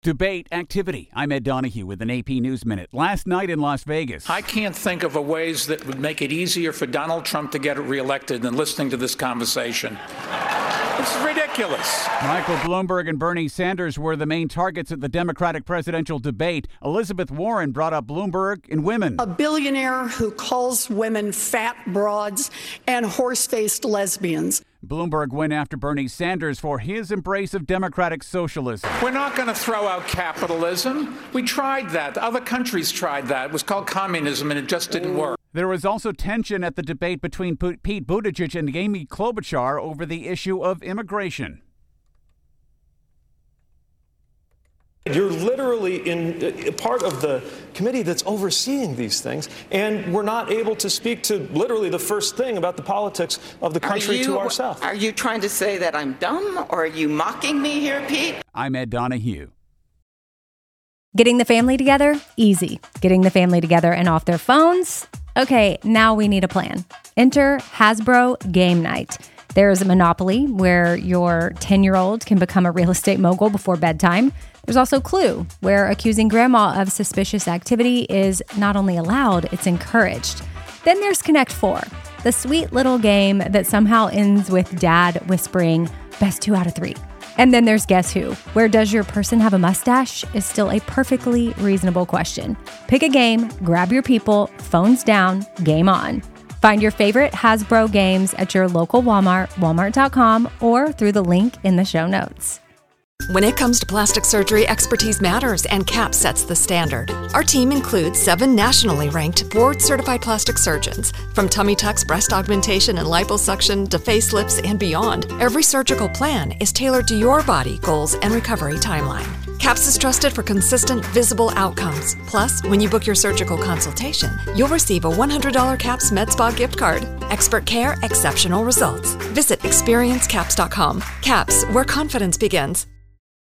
Debate activity. I'm Ed Donahue with an AP News Minute. Last night in Las Vegas. I can't think of ways that would make it easier for Donald Trump to get reelected than listening to this conversation. It's ridiculous. Michael Bloomberg and Bernie Sanders were the main targets at the Democratic presidential debate. Elizabeth Warren brought up Bloomberg and women. A billionaire who calls women fat broads and horse-faced lesbians. Bloomberg went after Bernie Sanders for his embrace of democratic socialism. We're not going to throw out capitalism. We tried that. Other countries tried that. It was called communism, and it just didn't work. There was also tension at the debate between Pete Buttigieg and Amy Klobuchar over the issue of immigration. You're literally in part of the committee that's overseeing these things, and we're not able to speak to literally the first thing about the politics of the country to ourselves. Are you trying to say that I'm dumb, or are you mocking me here, Pete? I'm Ed Donahue. Getting the family together? Easy. Getting the family together and off their phones? Okay, now we need a plan. Enter Hasbro Game Night. There is a Monopoly where your 10-year-old can become a real estate mogul before bedtime. There's also Clue, where accusing grandma of suspicious activity is not only allowed, it's encouraged. Then there's Connect 4, the sweet little game that somehow ends with dad whispering, best 2 out of 3. And then there's Guess Who, where does your person have a mustache is still a perfectly reasonable question. Pick a game, grab your people, phones down, game on. Find your favorite Hasbro games at your local Walmart, walmart.com, or through the link in the show notes. When it comes to plastic surgery, expertise matters, and CAP sets the standard. Our team includes 7 nationally ranked, board-certified plastic surgeons. From tummy tucks, breast augmentation, and liposuction to facelifts and beyond, every surgical plan is tailored to your body, goals, and recovery timeline. CAPS is trusted for consistent, visible outcomes. Plus, when you book your surgical consultation, you'll receive a $100 CAPS MedSpa gift card. Expert care, exceptional results. Visit experiencecaps.com. CAPS, where confidence begins.